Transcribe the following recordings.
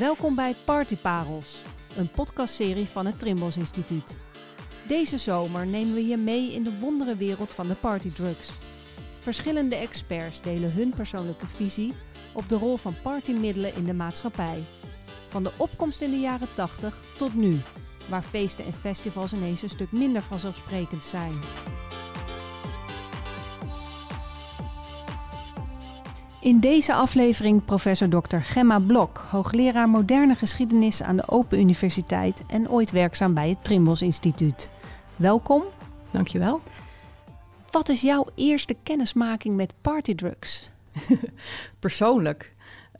Welkom bij Partyparels, een podcastserie van het Trimbos Instituut. Deze zomer nemen we je mee in de wonderenwereld van de partydrugs. Verschillende experts delen hun persoonlijke visie op de rol van partymiddelen in de maatschappij. Van de opkomst in de jaren 80 tot nu, waar feesten en festivals ineens een stuk minder vanzelfsprekend zijn. In deze aflevering professor Dr. Gemma Blok, hoogleraar moderne geschiedenis aan de Open Universiteit en ooit werkzaam bij het Trimbos Instituut. Welkom. Dankjewel. Wat is jouw eerste kennismaking met partydrugs? Persoonlijk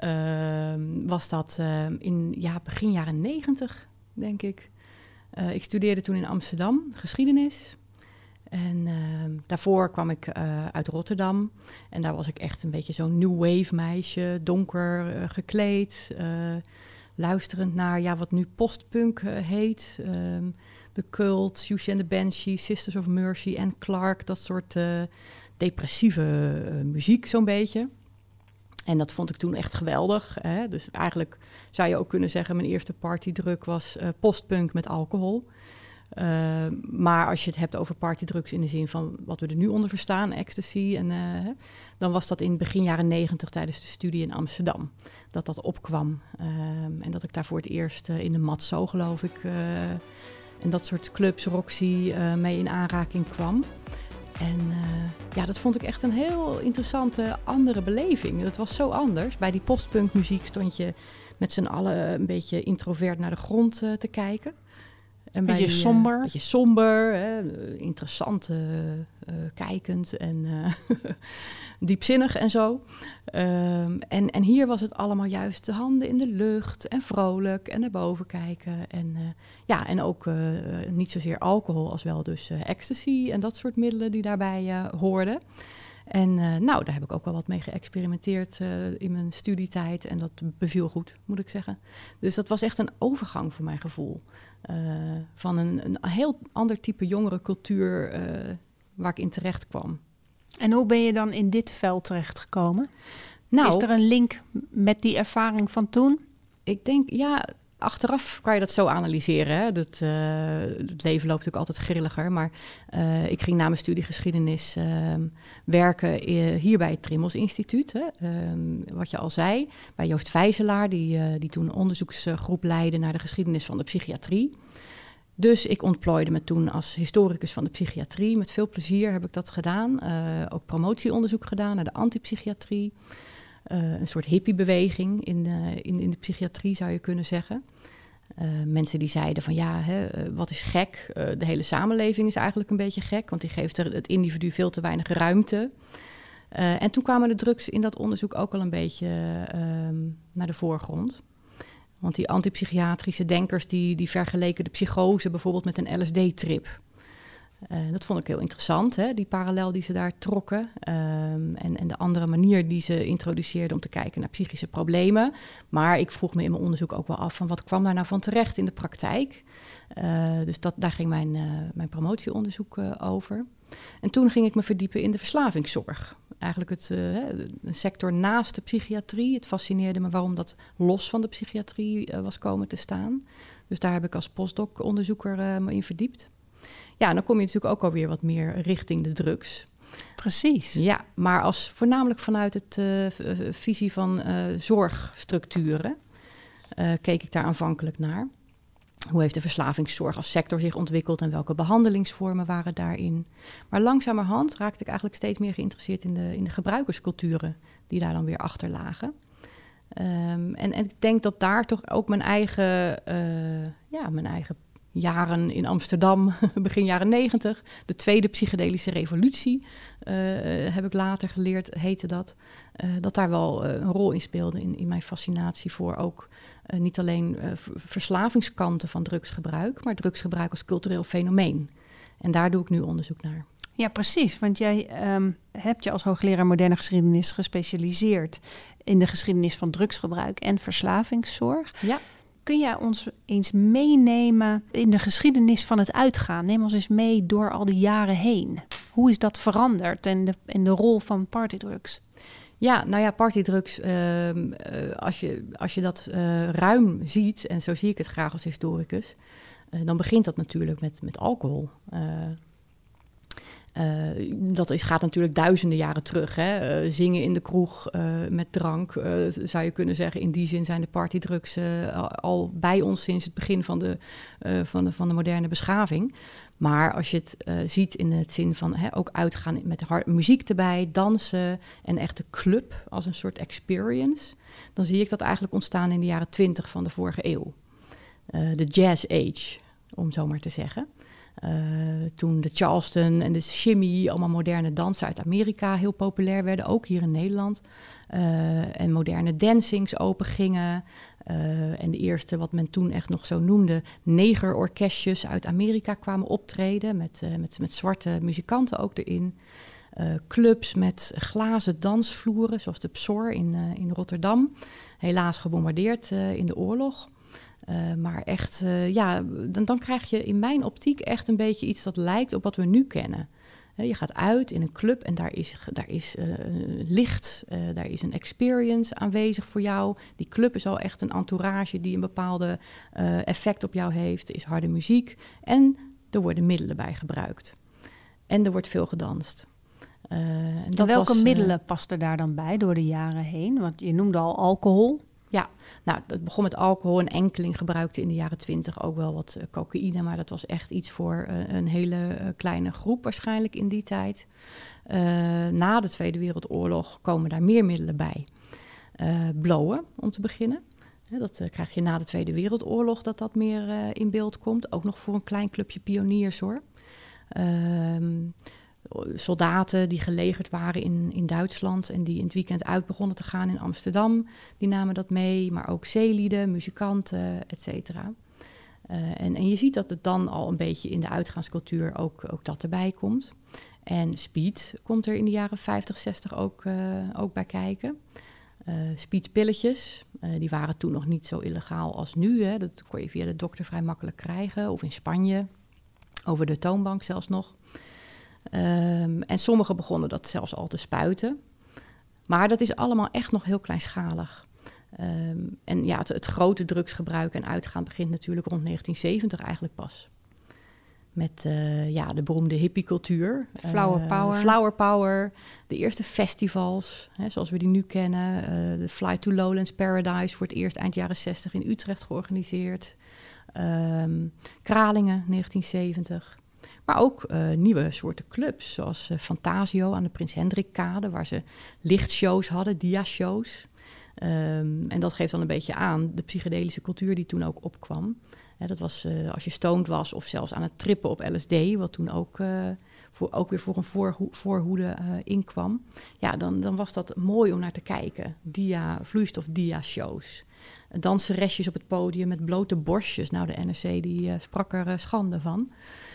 was dat in begin jaren 90, denk ik. Ik studeerde toen in Amsterdam geschiedenis. En daarvoor kwam ik uit Rotterdam. En daar was ik echt een beetje zo'n new wave meisje, donker gekleed. Luisterend naar wat nu postpunk heet. The Cult, Siouxsie and the Banshees, Sisters of Mercy en Clark. Dat soort depressieve muziek zo'n beetje. En dat vond ik toen echt geweldig. Hè? Dus eigenlijk zou je ook kunnen zeggen, mijn eerste partydrug was postpunk met alcohol. Maar als je het hebt over partydrugs in de zin van wat we er nu onder verstaan, ecstasy, dan was dat in begin jaren 90 tijdens de studie in Amsterdam. Dat opkwam. En dat ik daar voor het eerst in de Matzo, geloof ik, en dat soort clubs, Roxy, mee in aanraking kwam. En dat vond ik echt een heel interessante andere beleving. Dat was zo anders. Bij die postpunkmuziek stond je met z'n allen een beetje introvert naar de grond te kijken. Een beetje somber. Een beetje somber, interessant, kijkend en diepzinnig en zo. En hier was het allemaal juist de handen in de lucht en vrolijk en naar boven kijken. En ook niet zozeer alcohol als wel dus ecstasy en dat soort middelen die daarbij hoorden. En daar heb ik ook wel wat mee geëxperimenteerd in mijn studietijd. En dat beviel goed, moet ik zeggen. Dus dat was echt een overgang voor mijn gevoel. Van een heel ander type jongere cultuur waar ik in terecht kwam. En hoe ben je dan in dit veld terechtgekomen? Nou, is er een link met die ervaring van toen? Ik denk, achteraf kan je dat zo analyseren. Hè? Het leven loopt natuurlijk altijd grilliger. Maar ik ging na mijn studie geschiedenis werken hier bij het Trimbos Instituut. Wat je al zei, bij Joost Vijzelaar, die toen een onderzoeksgroep leidde naar de geschiedenis van de psychiatrie. Dus ik ontplooide me toen als historicus van de psychiatrie. Met veel plezier heb ik dat gedaan. Ook promotieonderzoek gedaan naar de antipsychiatrie. Een soort hippiebeweging in de psychiatrie, zou je kunnen zeggen. Mensen die zeiden van wat is gek? De hele samenleving is eigenlijk een beetje gek, want die geeft het individu veel te weinig ruimte. En toen kwamen de drugs in dat onderzoek ook al een beetje naar de voorgrond. Want die antipsychiatrische denkers die vergeleken de psychose bijvoorbeeld met een LSD-trip. Dat vond ik heel interessant, die parallel die ze daar trokken. En de andere manier die ze introduceerden om te kijken naar psychische problemen. Maar ik vroeg me in mijn onderzoek ook wel af van wat kwam daar nou van terecht in de praktijk. Dus daar ging mijn promotieonderzoek over. En toen ging ik me verdiepen in de verslavingszorg. Eigenlijk een sector naast de psychiatrie. Het fascineerde me waarom dat los van de psychiatrie was komen te staan. Dus daar heb ik als postdoc-onderzoeker me in verdiept. Ja, dan kom je natuurlijk ook alweer wat meer richting de drugs. Precies. Ja, maar voornamelijk vanuit het visie van zorgstructuren keek ik daar aanvankelijk naar. Hoe heeft de verslavingszorg als sector zich ontwikkeld en welke behandelingsvormen waren daarin? Maar langzamerhand raakte ik eigenlijk steeds meer geïnteresseerd in de gebruikersculturen die daar dan weer achter lagen. En ik denk dat daar toch ook mijn eigen jaren in Amsterdam, begin jaren 90, de tweede psychedelische revolutie, heb ik later geleerd, heette dat. Dat daar wel een rol in speelde in mijn fascinatie voor ook niet alleen verslavingskanten van drugsgebruik, maar drugsgebruik als cultureel fenomeen. En daar doe ik nu onderzoek naar. Ja, precies. Want jij hebt je als hoogleraar moderne geschiedenis gespecialiseerd in de geschiedenis van drugsgebruik en verslavingszorg. Ja. Kun jij ons eens meenemen in de geschiedenis van het uitgaan? Neem ons eens mee door al die jaren heen. Hoe is dat veranderd en de rol van partydrugs? Ja, nou ja, partydrugs, als je dat ruim ziet, en zo zie ik het graag als historicus, dan begint dat natuurlijk met alcohol. Gaat natuurlijk duizenden jaren terug. Hè? Zingen in de kroeg met drank, zou je kunnen zeggen. In die zin zijn de partydrugs al bij ons sinds het begin van de moderne beschaving. Maar als je het ziet in het zin van ook uitgaan met muziek erbij, dansen en echt de club als een soort experience, dan zie ik dat eigenlijk ontstaan in de jaren 20 van de vorige eeuw. De jazz age, om zo maar te zeggen. Toen de Charleston en de shimmy, allemaal moderne dansen uit Amerika, heel populair werden, ook hier in Nederland. En moderne dancings opengingen. En de eerste, wat men toen echt nog zo noemde, negerorkestjes uit Amerika kwamen optreden, met zwarte muzikanten ook erin. Clubs met glazen dansvloeren, zoals de Psor in Rotterdam. Helaas gebombardeerd in de oorlog. Maar echt, dan krijg je in mijn optiek echt een beetje iets dat lijkt op wat we nu kennen. Je gaat uit in een club en daar is licht, daar is een experience aanwezig voor jou. Die club is al echt een entourage die een bepaalde effect op jou heeft. Er is harde muziek en er worden middelen bij gebruikt. En er wordt veel gedanst. En welke middelen pasten daar dan bij door de jaren heen? Want je noemde al alcohol. Ja, nou, het begon met alcohol. Een enkeling gebruikte in de jaren 20 ook wel wat cocaïne, maar dat was echt iets voor een hele kleine groep waarschijnlijk in die tijd. Na de Tweede Wereldoorlog komen daar meer middelen bij. Blowen, om te beginnen. Dat krijg je na de Tweede Wereldoorlog dat meer in beeld komt. Ook nog voor een klein clubje pioniers, hoor. Soldaten die gelegerd waren in Duitsland en die in het weekend uit begonnen te gaan in Amsterdam, die namen dat mee, maar ook zeelieden, muzikanten, et cetera. En je ziet dat het dan al een beetje in de uitgaanscultuur ook dat erbij komt. En speed komt er in de jaren 50, 60 ook bij kijken. Speedpilletjes, die waren toen nog niet zo illegaal als nu. Hè. Dat kon je via de dokter vrij makkelijk krijgen, of in Spanje, over de toonbank zelfs nog. En sommigen begonnen dat zelfs al te spuiten. Maar dat is allemaal echt nog heel kleinschalig. En ja, het grote drugsgebruik en uitgaan begint natuurlijk rond 1970 eigenlijk pas. Met de beroemde hippiecultuur. Flower Power. De eerste festivals, zoals we die nu kennen. De Fly to Lowlands Paradise voor het eerst eind jaren 60 in Utrecht georganiseerd. Kralingen, 1970. Maar ook nieuwe soorten clubs, zoals Fantasio aan de Prins Hendrikkade, waar ze lichtshows hadden, dia-shows. En dat geeft dan een beetje aan de psychedelische cultuur die toen ook opkwam. Dat was als je stoned was of zelfs aan het trippen op LSD, wat toen ook weer voor een voorhoede inkwam. Ja, dan was dat mooi om naar te kijken. Vloeistof dia-shows. Danseresjes op het podium met blote borstjes. Nou, de NRC die sprak er schande van.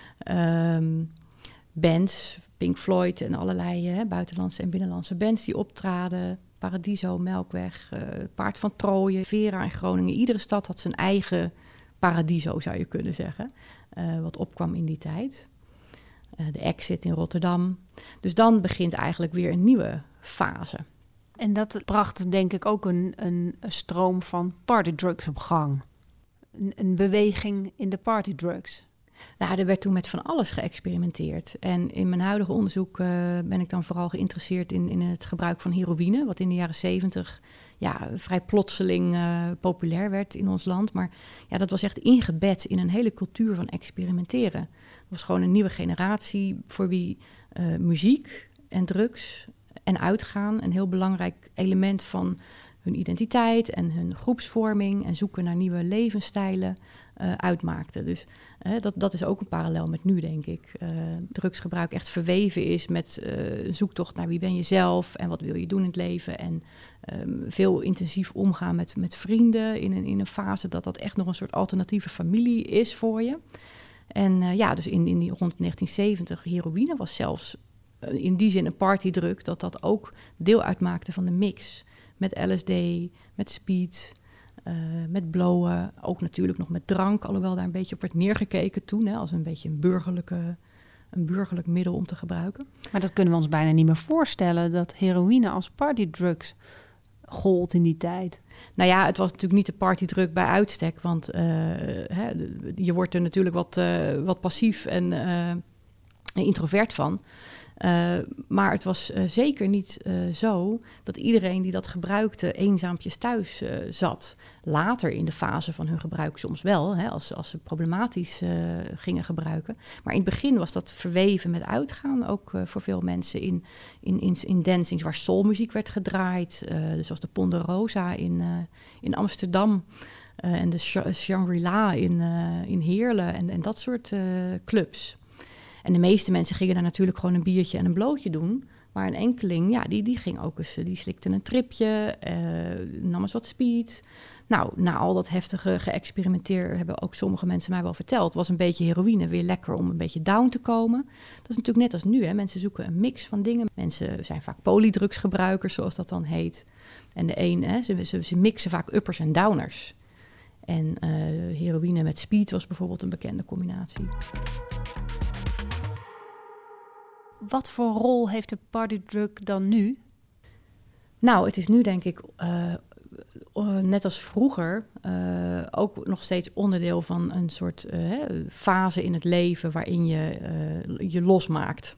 Bands, Pink Floyd en allerlei buitenlandse en binnenlandse bands die optraden. Paradiso, Melkweg, Paard van Troje, Vera in Groningen. Iedere stad had zijn eigen Paradiso, zou je kunnen zeggen, wat opkwam in die tijd. De Exit in Rotterdam. Dus dan begint eigenlijk weer een nieuwe fase. En dat bracht denk ik ook een stroom van partydrugs op gang. Een beweging in de partydrugs. Nou, er werd toen met van alles geëxperimenteerd. En in mijn huidige onderzoek ben ik dan vooral geïnteresseerd in het gebruik van heroïne, wat in de jaren 70 vrij plotseling populair werd in ons land. Maar ja, dat was echt ingebed in een hele cultuur van experimenteren. Het was gewoon een nieuwe generatie voor wie muziek en drugs en uitgaan een heel belangrijk element van hun identiteit en hun groepsvorming en zoeken naar nieuwe levensstijlen uitmaakte. Dus dat is ook een parallel met nu, denk ik. Drugsgebruik echt verweven is met een zoektocht naar wie ben je zelf en wat wil je doen in het leven. En veel intensief omgaan met vrienden in een fase dat echt nog een soort alternatieve familie is voor je. En dus in rond 1970, heroïne was zelfs in die zin een partydrug, dat ook deel uitmaakte van de mix. Met LSD, met speed, met blowen, ook natuurlijk nog met drank, alhoewel daar een beetje op werd neergekeken toen, als een beetje een burgerlijke een burgerlijk middel om te gebruiken. Maar dat kunnen we ons bijna niet meer voorstellen, dat heroïne als partydrugs gold in die tijd. Nou ja, het was natuurlijk niet de partydrug bij uitstek, want je wordt er natuurlijk wat passief en introvert van. Maar het was zeker niet zo dat iedereen die dat gebruikte eenzaampjes thuis zat. Later in de fase van hun gebruik soms wel, als ze problematisch gingen gebruiken. Maar in het begin was dat verweven met uitgaan, ook voor veel mensen in dancings waar soulmuziek werd gedraaid. Dus zoals de Ponderosa in Amsterdam en de Shangri-La in Heerlen en dat soort clubs. En de meeste mensen gingen daar natuurlijk gewoon een biertje en een blootje doen. Maar een enkeling, die ging ook eens, die slikte een tripje, nam eens wat speed. Nou, na al dat heftige geëxperimenteer hebben ook sommige mensen mij wel verteld. Was een beetje heroïne weer lekker om een beetje down te komen. Dat is natuurlijk net als nu, hè. Mensen zoeken een mix van dingen. Mensen zijn vaak polydrugsgebruikers, zoals dat dan heet. En de een, ze mixen vaak uppers en downers. En heroïne met speed was bijvoorbeeld een bekende combinatie. Wat voor rol heeft de partydrug dan nu? Nou, het is nu denk ik, net als vroeger, ook nog steeds onderdeel van een soort fase in het leven waarin je losmaakt.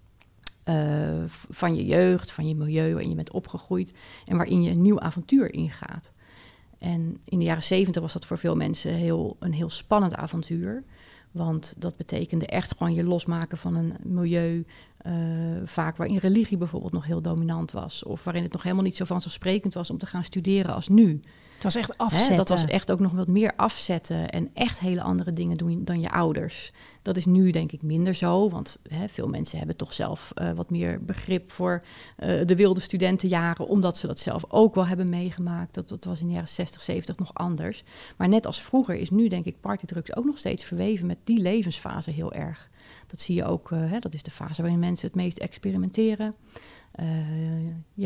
Van je jeugd, van je milieu waarin je bent opgegroeid en waarin je een nieuw avontuur ingaat. En in de jaren 70 was dat voor veel mensen een heel spannend avontuur. Want dat betekende echt gewoon je losmaken van een milieu, vaak waarin religie bijvoorbeeld nog heel dominant was. Of waarin het nog helemaal niet zo vanzelfsprekend was om te gaan studeren als nu. Het was echt afzetten. Dat was echt ook nog wat meer afzetten en echt hele andere dingen doen dan je ouders. Dat is nu denk ik minder zo, want veel mensen hebben toch zelf wat meer begrip voor de wilde studentenjaren, omdat ze dat zelf ook wel hebben meegemaakt. Dat was in de jaren 60, 70 nog anders. Maar net als vroeger is nu denk ik partydrugs ook nog steeds verweven met die levensfase heel erg. Dat zie je ook, dat is de fase waarin mensen het meest experimenteren. Je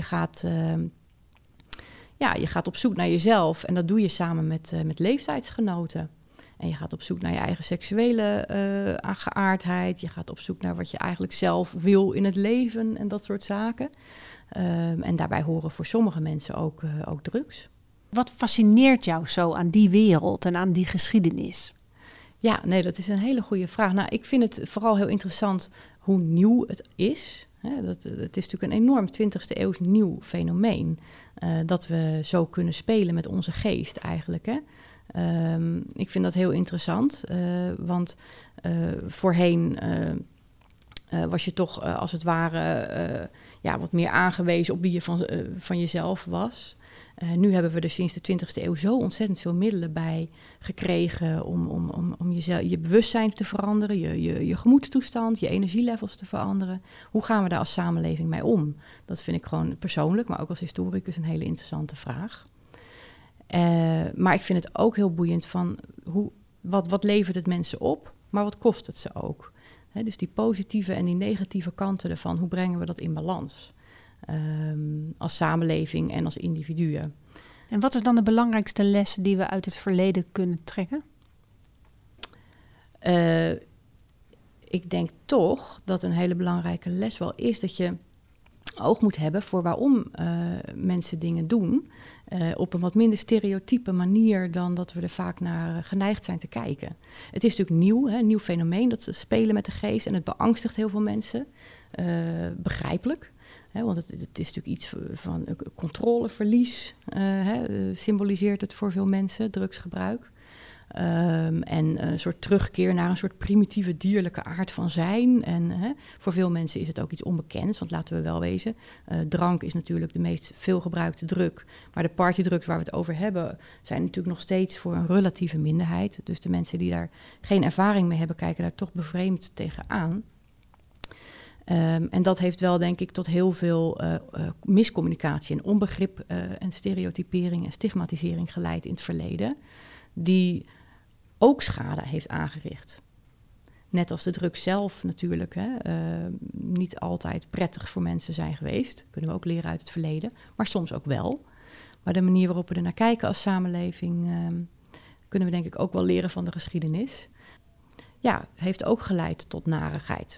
gaat op zoek naar jezelf en dat doe je samen met leeftijdsgenoten. En je gaat op zoek naar je eigen seksuele geaardheid. Je gaat op zoek naar wat je eigenlijk zelf wil in het leven en dat soort zaken. En daarbij horen voor sommige mensen ook drugs. Wat fascineert jou zo aan die wereld en aan die geschiedenis? Ja, nee, dat is een hele goede vraag. Nou, ik vind het vooral heel interessant hoe nieuw het is. Het is natuurlijk een enorm 20e eeuws nieuw fenomeen. Dat we zo kunnen spelen met onze geest eigenlijk. Hè? Ik vind dat heel interessant. Want voorheen was je toch als het ware wat meer aangewezen op wie je van jezelf was. Nu hebben we er sinds de 20e eeuw zo ontzettend veel middelen bij gekregen om je bewustzijn te veranderen, je gemoedstoestand, je energielevels te veranderen. Hoe gaan we daar als samenleving mee om? Dat vind ik gewoon persoonlijk, maar ook als historicus een hele interessante vraag. Maar ik vind het ook heel boeiend van wat levert het mensen op, maar wat kost het ze ook? Dus die positieve en die negatieve kanten ervan, hoe brengen we dat in balans? Als samenleving en als individuen. En wat is dan de belangrijkste lessen die we uit het verleden kunnen trekken? Ik denk toch dat een hele belangrijke les wel is dat je oog moet hebben voor waarom mensen dingen doen. Op een wat minder stereotype manier dan dat we er vaak naar geneigd zijn te kijken. Het is natuurlijk nieuw, een nieuw fenomeen, dat ze spelen met de geest en het beangstigt heel veel mensen. Begrijpelijk. Want het is natuurlijk iets van controleverlies, symboliseert het voor veel mensen, drugsgebruik. En een soort terugkeer naar een soort primitieve dierlijke aard van zijn. En voor veel mensen is het ook iets onbekends, want laten we wel wezen, drank is natuurlijk de meest veelgebruikte drug. Maar de partydrugs waar we het over hebben, zijn natuurlijk nog steeds voor een relatieve minderheid. Dus de mensen die daar geen ervaring mee hebben, kijken daar toch bevreemd tegenaan. En dat heeft wel, denk ik, tot heel veel miscommunicatie en onbegrip en stereotypering en stigmatisering geleid in het verleden, die ook schade heeft aangericht. Net als de drugs zelf natuurlijk niet altijd prettig voor mensen zijn geweest. Kunnen we ook leren uit het verleden, maar soms ook wel. Maar de manier waarop we er naar kijken als samenleving, kunnen we denk ik ook wel leren van de geschiedenis. Ja, heeft ook geleid tot narigheid.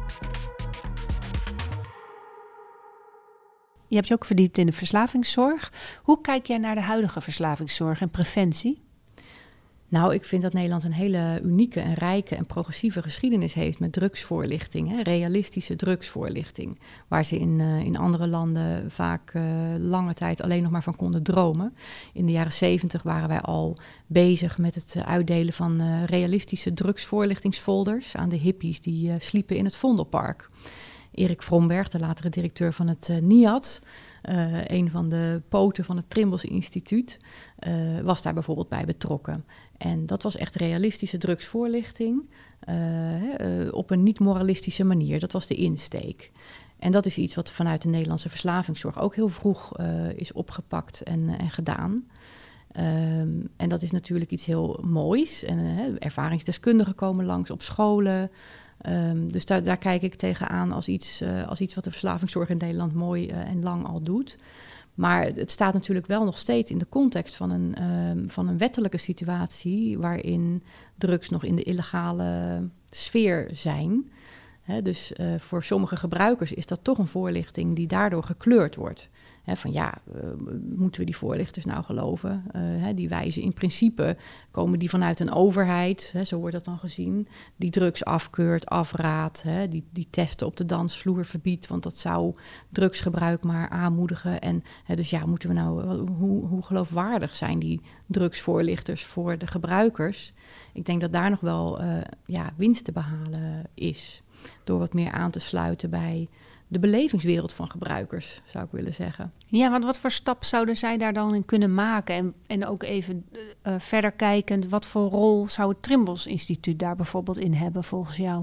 Je hebt je ook verdiept in de verslavingszorg. Hoe kijk jij naar de huidige verslavingszorg en preventie? Nou, ik vind dat Nederland een hele unieke en rijke en progressieve geschiedenis heeft met drugsvoorlichting, hè, realistische drugsvoorlichting, waar ze in andere landen vaak lange tijd alleen nog maar van konden dromen. In de jaren 70 waren wij al bezig met het uitdelen van realistische drugsvoorlichtingsfolders aan de hippies die sliepen in het Vondelpark. Erik Vromberg, de latere directeur van het NIAD, een van de poten van het Trimbos Instituut, was daar bijvoorbeeld bij betrokken. En dat was echt realistische drugsvoorlichting op een niet-moralistische manier. Dat was de insteek. En dat is iets wat vanuit de Nederlandse verslavingszorg ook heel vroeg is opgepakt en gedaan. En dat is natuurlijk iets heel moois. En ervaringsdeskundigen komen langs op scholen. Dus daar kijk ik tegenaan als iets wat de verslavingszorg in Nederland mooi en lang al doet. Maar het staat natuurlijk wel nog steeds in de context van een wettelijke situatie waarin drugs nog in de illegale sfeer zijn. Dus voor sommige gebruikers is dat toch een voorlichting die daardoor gekleurd wordt. Moeten we die voorlichters nou geloven? Die wijzen in principe, komen die vanuit een overheid, zo wordt dat dan gezien, die drugs afkeurt, afraadt, die testen op de dansvloer verbiedt, want dat zou drugsgebruik maar aanmoedigen. En dus moeten we nou, hoe geloofwaardig zijn die drugsvoorlichters voor de gebruikers? Ik denk dat daar nog wel winst te behalen is, door wat meer aan te sluiten bij de belevingswereld van gebruikers, zou ik willen zeggen. Ja, want wat voor stap zouden zij daar dan in kunnen maken? En ook even verder kijkend, wat voor rol zou het Trimbos Instituut daar bijvoorbeeld in hebben volgens jou?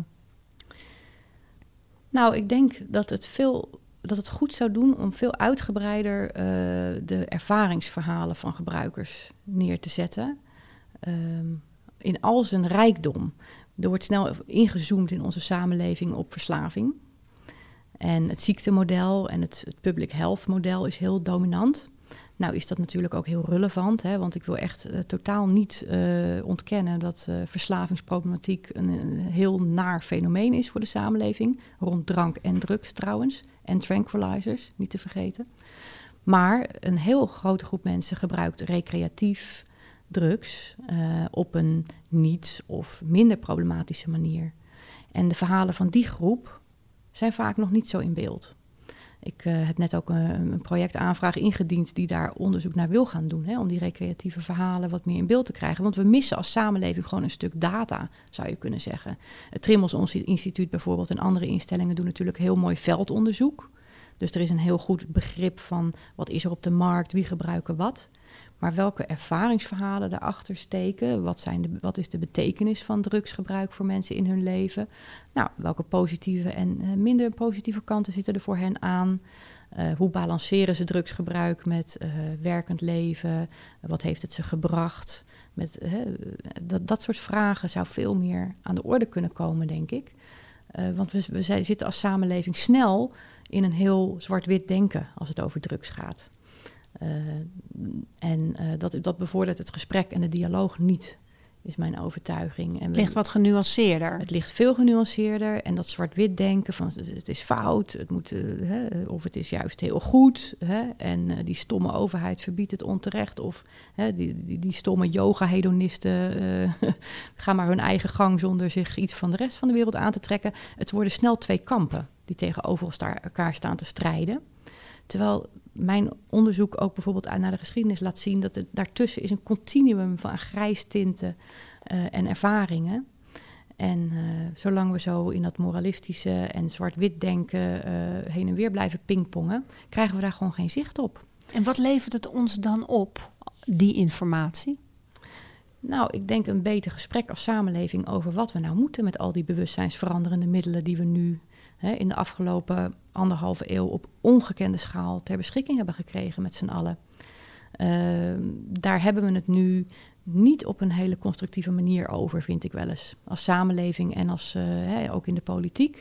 Nou, ik denk dat het goed zou doen om veel uitgebreider de ervaringsverhalen van gebruikers neer te zetten. In al zijn rijkdom. Er wordt snel ingezoomd in onze samenleving op verslaving. En het ziektemodel en het public health model is heel dominant. Nou is dat natuurlijk ook heel relevant, want ik wil echt totaal niet ontkennen dat verslavingsproblematiek een heel naar fenomeen is voor de samenleving. Rond drank en drugs trouwens, en tranquilizers, niet te vergeten. Maar een heel grote groep mensen gebruikt recreatief drugs op een niet of minder problematische manier. En de verhalen van die groep zijn vaak nog niet zo in beeld. Ik heb net ook een projectaanvraag ingediend die daar onderzoek naar wil gaan doen, om die recreatieve verhalen wat meer in beeld te krijgen. Want we missen als samenleving gewoon een stuk data, zou je kunnen zeggen. Het Trimbos Instituut bijvoorbeeld en andere instellingen doen natuurlijk heel mooi veldonderzoek. Dus er is een heel goed begrip van wat is er op de markt, wie gebruiken wat. Maar welke ervaringsverhalen daarachter steken? Wat is de betekenis van drugsgebruik voor mensen in hun leven? Nou, welke positieve en minder positieve kanten zitten er voor hen aan? Hoe balanceren ze drugsgebruik met werkend leven? Wat heeft het ze gebracht? Dat soort vragen zou veel meer aan de orde kunnen komen, denk ik. Want we zitten als samenleving snel in een heel zwart-wit denken als het over drugs gaat. Dat bevordert het gesprek en de dialoog niet, is mijn overtuiging. En het ligt wat genuanceerder. Het ligt veel genuanceerder en dat zwart-wit denken van het is fout, het moet, of het is juist heel goed. En die stomme overheid verbiedt het onterecht. Of die stomme yoga-hedonisten gaan maar hun eigen gang zonder zich iets van de rest van de wereld aan te trekken. Het worden snel twee kampen die tegenover elkaar staan te strijden. Terwijl mijn onderzoek ook bijvoorbeeld naar de geschiedenis laat zien dat daartussen is een continuum van grijstinten en ervaringen. En zolang we zo in dat moralistische en zwart-wit denken heen en weer blijven pingpongen, krijgen we daar gewoon geen zicht op. En wat levert het ons dan op, die informatie? Nou, ik denk een beter gesprek als samenleving over wat we nou moeten met al die bewustzijnsveranderende middelen die we nu in de afgelopen 1,5 eeuw op ongekende schaal ter beschikking hebben gekregen met z'n allen. Daar hebben we het nu niet op een hele constructieve manier over, vind ik wel eens. Als samenleving en ook in de politiek.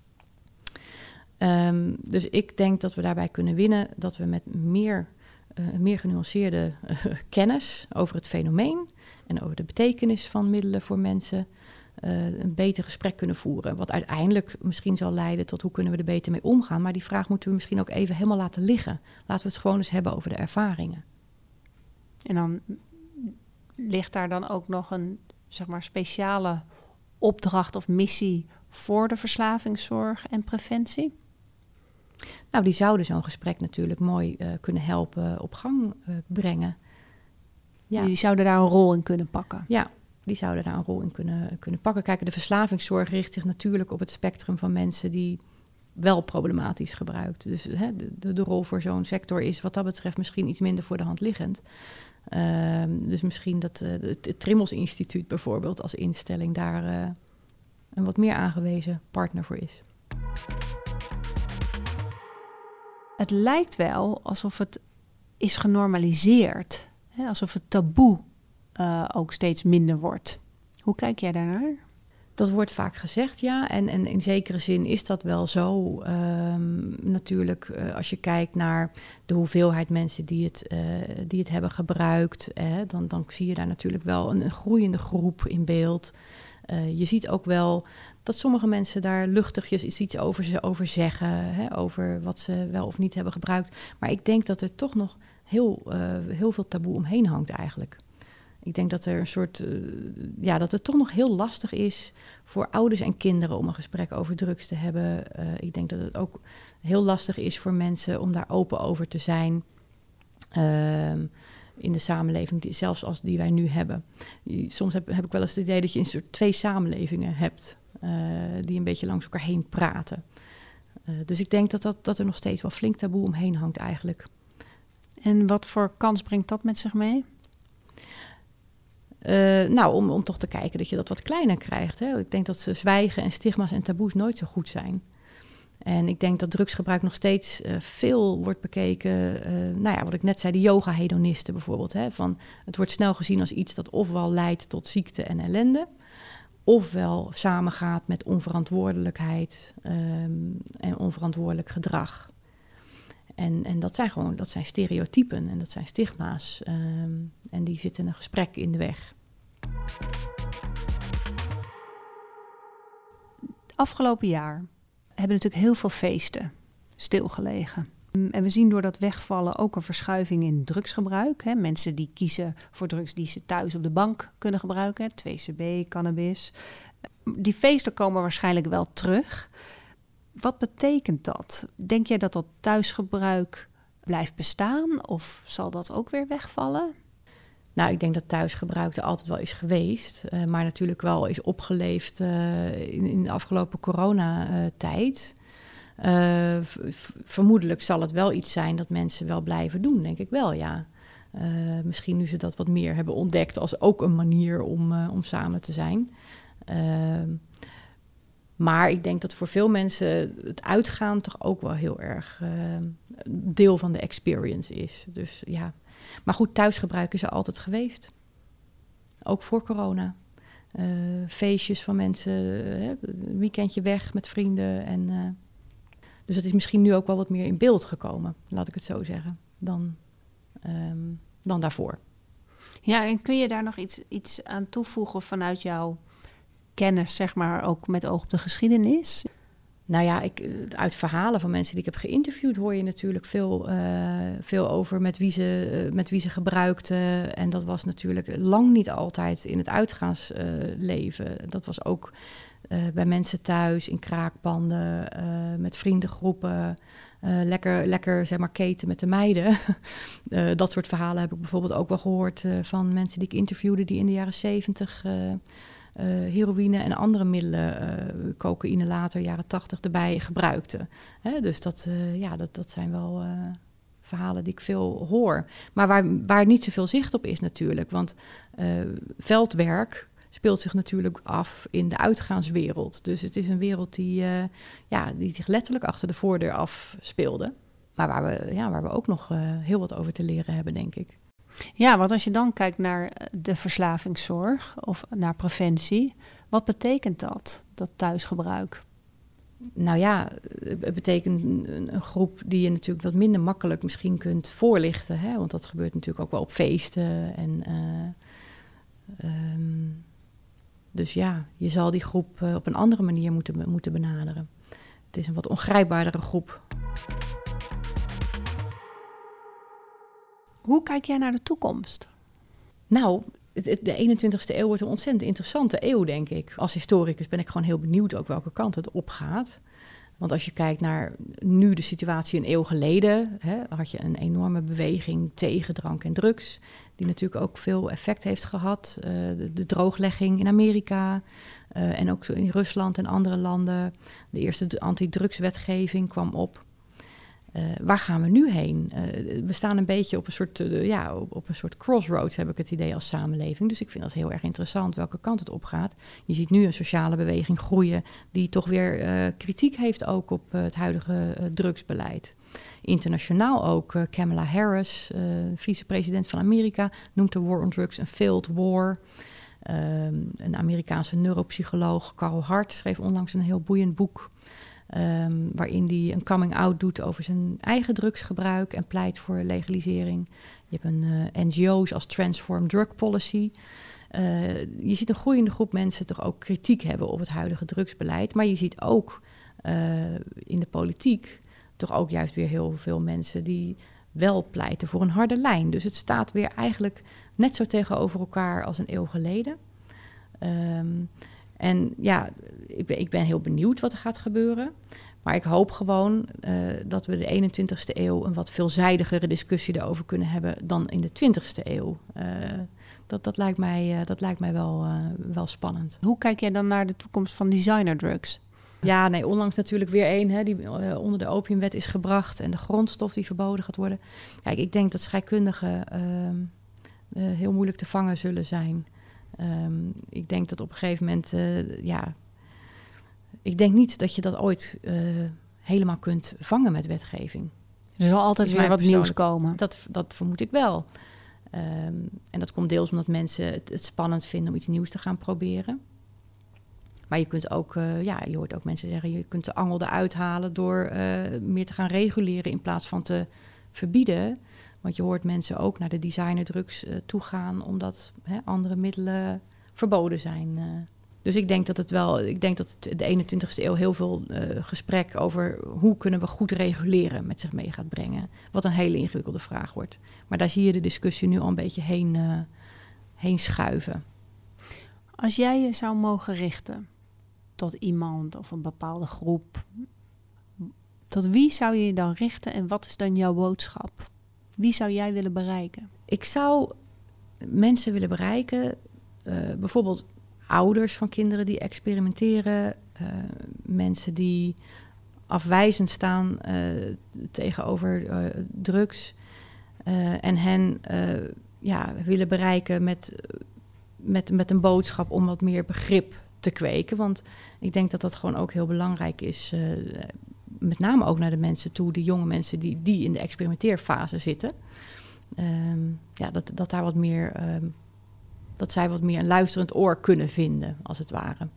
Dus ik denk dat we daarbij kunnen winnen dat we met meer genuanceerde kennis over het fenomeen en over de betekenis van middelen voor mensen een beter gesprek kunnen voeren. Wat uiteindelijk misschien zal leiden tot hoe kunnen we er beter mee omgaan. Maar die vraag moeten we misschien ook even helemaal laten liggen. Laten we het gewoon eens hebben over de ervaringen. En dan ligt daar dan ook nog een speciale opdracht of missie voor de verslavingszorg en preventie? Nou, die zouden zo'n gesprek natuurlijk mooi kunnen helpen op gang brengen. Ja. Die zouden daar een rol in kunnen pakken? Ja, die zouden daar een rol in kunnen pakken. Kijk, de verslavingszorg richt zich natuurlijk op het spectrum van mensen die wel problematisch gebruikt. Dus de rol voor zo'n sector is wat dat betreft misschien iets minder voor de hand liggend. Dus misschien dat het Trimbos Instituut bijvoorbeeld als instelling daar een wat meer aangewezen partner voor is. Het lijkt wel alsof het is genormaliseerd. Hè? Alsof het taboe ook steeds minder wordt. Hoe kijk jij daarnaar? Dat wordt vaak gezegd, ja. En in zekere zin is dat wel zo. Natuurlijk, als je kijkt naar de hoeveelheid mensen die het hebben gebruikt, dan zie je daar natuurlijk wel een groeiende groep in beeld. Je ziet ook wel dat sommige mensen daar luchtigjes iets over zeggen, over wat ze wel of niet hebben gebruikt. Maar ik denk dat er toch nog heel veel taboe omheen hangt eigenlijk. Ik denk dat er een soort, dat het toch nog heel lastig is voor ouders en kinderen om een gesprek over drugs te hebben. Ik denk dat het ook heel lastig is voor mensen om daar open over te zijn. In de samenleving, zelfs als die wij nu hebben. Soms heb ik wel eens het idee dat je een soort twee samenlevingen hebt, die een beetje langs elkaar heen praten. Dus ik denk dat er nog steeds wel flink taboe omheen hangt eigenlijk. En wat voor kans brengt dat met zich mee? Om toch te kijken dat je dat wat kleiner krijgt. Hè. Ik denk dat zwijgen en stigma's en taboes nooit zo goed zijn. En ik denk dat drugsgebruik nog steeds veel wordt bekeken. Wat ik net zei, de yoga-hedonisten bijvoorbeeld. Van, het wordt snel gezien als iets dat ofwel leidt tot ziekte en ellende, ofwel samengaat met onverantwoordelijkheid en onverantwoordelijk gedrag. En dat zijn stereotypen en dat zijn stigma's. En die zitten een gesprek in de weg. Afgelopen jaar hebben natuurlijk heel veel feesten stilgelegen. En we zien door dat wegvallen ook een verschuiving in drugsgebruik. Hè. Mensen die kiezen voor drugs die ze thuis op de bank kunnen gebruiken. 2CB, cannabis. Die feesten komen waarschijnlijk wel terug. Wat betekent dat? Denk jij dat dat thuisgebruik blijft bestaan? Of zal dat ook weer wegvallen? Nou, ik denk dat thuisgebruik er altijd wel is geweest. Maar natuurlijk wel is opgeleefd in de afgelopen coronatijd. Vermoedelijk zal het wel iets zijn dat mensen wel blijven doen, denk ik wel, ja. Misschien nu ze dat wat meer hebben ontdekt als ook een manier om samen te zijn. Maar ik denk dat voor veel mensen het uitgaan toch ook wel heel erg deel van de experience is. Dus ja. Maar goed, thuisgebruik is er altijd geweest. Ook voor corona. Feestjes van mensen, een weekendje weg met vrienden. Dus het is misschien nu ook wel wat meer in beeld gekomen, laat ik het zo zeggen, dan daarvoor. Ja, en kun je daar nog iets aan toevoegen vanuit jouw kennis, zeg maar, ook met oog op de geschiedenis? Nou ja, uit verhalen van mensen die ik heb geïnterviewd hoor je natuurlijk veel over met wie ze gebruikten. En dat was natuurlijk lang niet altijd in het uitgaansleven. Dat was ook bij mensen thuis, in kraakpanden, met vriendengroepen. Lekker zeg maar keten met de meiden. Dat soort verhalen heb ik bijvoorbeeld ook wel gehoord van mensen die ik interviewde die in de jaren 70... heroïne en andere middelen, cocaïne later, jaren 80 erbij gebruikten. Dus dat zijn wel verhalen die ik veel hoor. Maar waar niet zoveel zicht op is natuurlijk. Want veldwerk speelt zich natuurlijk af in de uitgaanswereld. Dus het is een wereld die zich letterlijk achter de voordeur afspeelde. Maar waar we ook nog heel wat over te leren hebben, denk ik. Ja, want als je dan kijkt naar de verslavingszorg of naar preventie, wat betekent dat thuisgebruik? Nou ja, het betekent een groep die je natuurlijk wat minder makkelijk misschien kunt voorlichten. Hè? Want dat gebeurt natuurlijk ook wel op feesten. En Dus ja, je zal die groep op een andere manier moeten benaderen. Het is een wat ongrijpbaardere groep. Hoe kijk jij naar de toekomst? Nou, de 21ste eeuw wordt een ontzettend interessante eeuw, denk ik. Als historicus ben ik gewoon heel benieuwd ook welke kant het opgaat. Want als je kijkt naar nu de situatie een eeuw geleden, had je een enorme beweging tegen drank en drugs, die natuurlijk ook veel effect heeft gehad. De drooglegging in Amerika en ook in Rusland en andere landen. De eerste antidrugswetgeving kwam op. Waar gaan we nu heen? We staan een beetje op een soort crossroads, heb ik het idee, als samenleving. Dus ik vind dat heel erg interessant welke kant het op gaat. Je ziet nu een sociale beweging groeien die toch weer kritiek heeft ook op het huidige drugsbeleid. Internationaal ook. Kamala Harris, vicepresident van Amerika, noemt de war on drugs een failed war. Een Amerikaanse neuropsycholoog, Carl Hart, schreef onlangs een heel boeiend boek. Waarin hij een coming-out doet over zijn eigen drugsgebruik en pleit voor legalisering. Je hebt NGO's als Transform Drug Policy. Je ziet een groeiende groep mensen toch ook kritiek hebben op het huidige drugsbeleid. Maar je ziet ook in de politiek toch ook juist weer heel veel mensen die wel pleiten voor een harde lijn. Dus het staat weer eigenlijk net zo tegenover elkaar als een eeuw geleden. En ja, ik ben heel benieuwd wat er gaat gebeuren. Maar ik hoop gewoon dat we de 21ste eeuw een wat veelzijdigere discussie daarover kunnen hebben dan in de 20ste eeuw. Dat lijkt mij wel spannend. Hoe kijk jij dan naar de toekomst van designerdrugs? Ja, nee, onlangs natuurlijk weer een die onder de opiumwet is gebracht en de grondstof die verboden gaat worden. Kijk, ik denk dat scheikundigen heel moeilijk te vangen zullen zijn. Ik denk dat op een gegeven moment, ik denk niet dat je dat ooit helemaal kunt vangen met wetgeving. Er zal altijd weer wat nieuws komen. Dat vermoed ik wel. En dat komt deels omdat mensen het spannend vinden om iets nieuws te gaan proberen. Maar je kunt ook, je hoort ook mensen zeggen, je kunt de angel eruit halen door meer te gaan reguleren in plaats van te verbieden. Want je hoort mensen ook naar de designerdrugs toegaan, omdat andere middelen verboden zijn. Dus ik denk dat de 21ste eeuw heel veel gesprek over hoe kunnen we goed reguleren met zich mee gaat brengen. Wat een hele ingewikkelde vraag wordt. Maar daar zie je de discussie nu al een beetje heen schuiven. Als jij je zou mogen richten tot iemand of een bepaalde groep, tot wie zou je je dan richten en wat is dan jouw boodschap? Wie zou jij willen bereiken? Ik zou mensen willen bereiken, bijvoorbeeld ouders van kinderen die experimenteren, mensen die afwijzend staan tegenover drugs en hen willen bereiken met een boodschap om wat meer begrip te kweken. Want ik denk dat dat gewoon ook heel belangrijk is, met name ook naar de mensen toe, de jonge mensen die in de experimenteerfase zitten. Dat daar wat meer, dat zij wat meer een luisterend oor kunnen vinden, als het ware.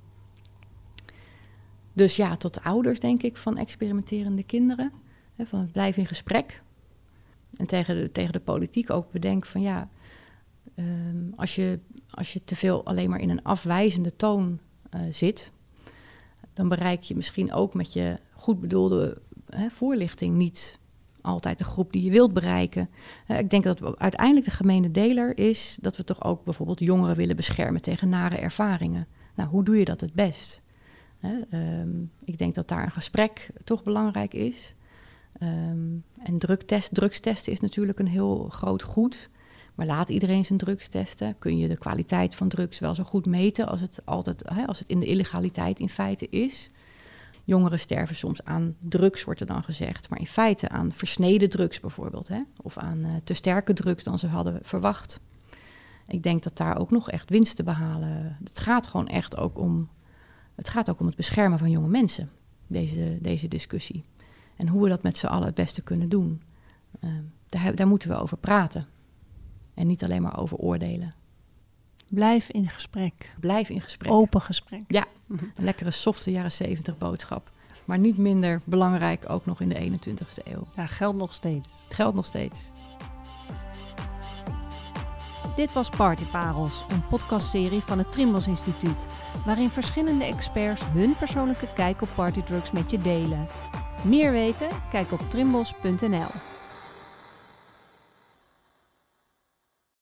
Dus ja, tot de ouders, denk ik, van experimenterende kinderen. Van blijf in gesprek. En tegen de politiek ook bedenk van ja, als je te veel alleen maar in een afwijzende toon zit, dan bereik je misschien ook met je goed bedoelde voorlichting niet altijd de groep die je wilt bereiken. Ik denk dat uiteindelijk de gemene deler is dat we toch ook bijvoorbeeld jongeren willen beschermen tegen nare ervaringen. Nou, hoe doe je dat het best? Ik denk dat daar een gesprek toch belangrijk is. En drugstesten is natuurlijk een heel groot goed. Maar laat iedereen zijn drugs testen. Kun je de kwaliteit van drugs wel zo goed meten als het in de illegaliteit in feite is. Jongeren sterven soms aan drugs, wordt er dan gezegd. Maar in feite aan versneden drugs bijvoorbeeld. Of aan te sterke drugs dan ze hadden verwacht. Ik denk dat daar ook nog echt winst te behalen. Het gaat gewoon echt ook om het beschermen van jonge mensen. Deze discussie. En hoe we dat met z'n allen het beste kunnen doen. Daar moeten we over praten. En niet alleen maar over oordelen. Blijf in gesprek. Blijf in gesprek. Open gesprek. Ja, een lekkere softe jaren 70 boodschap. Maar niet minder belangrijk ook nog in de 21ste eeuw. Ja, geldt nog steeds. Het geldt nog steeds. Dit was Partyparels, een podcastserie van het Trimbos Instituut, waarin verschillende experts hun persoonlijke kijk op partydrugs met je delen. Meer weten? Kijk op trimbos.nl.